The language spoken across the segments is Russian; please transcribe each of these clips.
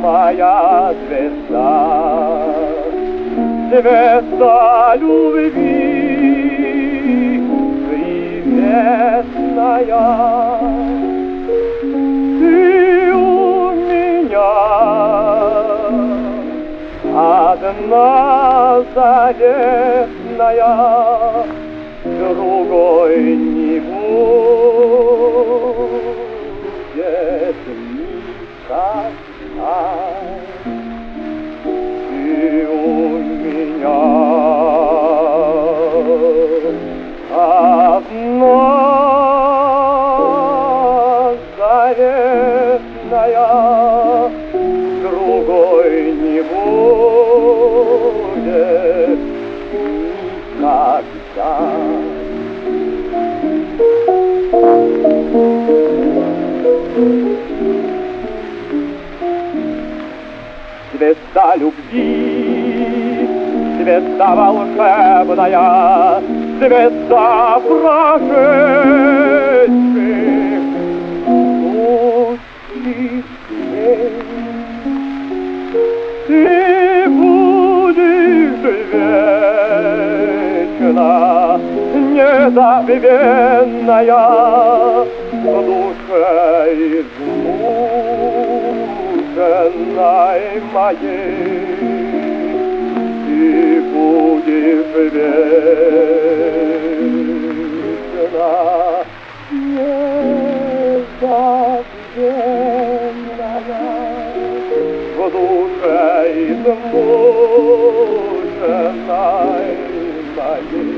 моя звезда, звезда любви приветная. Ты у меня одна заветная, другой не будет никогда. Ты у меня одна заветная, другой не будет никогда. Звезда любви, звезда волшебная, звезда прошедших лучших дней. Ты будешь вечно незабвенная в душе измученной моей. Ты будешь вечно незабвенная в душе измученной моей.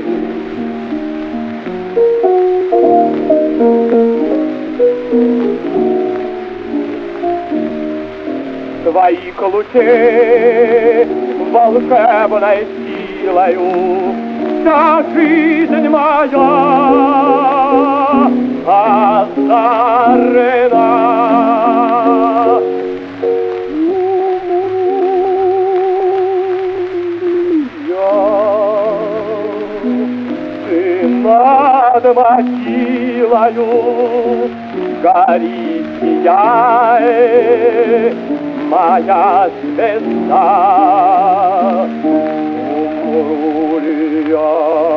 Твоих лучей волшебной силою вся жизнь моя озарена. Ты над могилою горит, сияет моя звезда. Умру ли я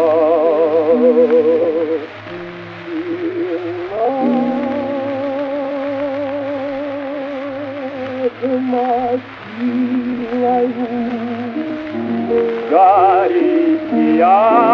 и над могилою горит, сияет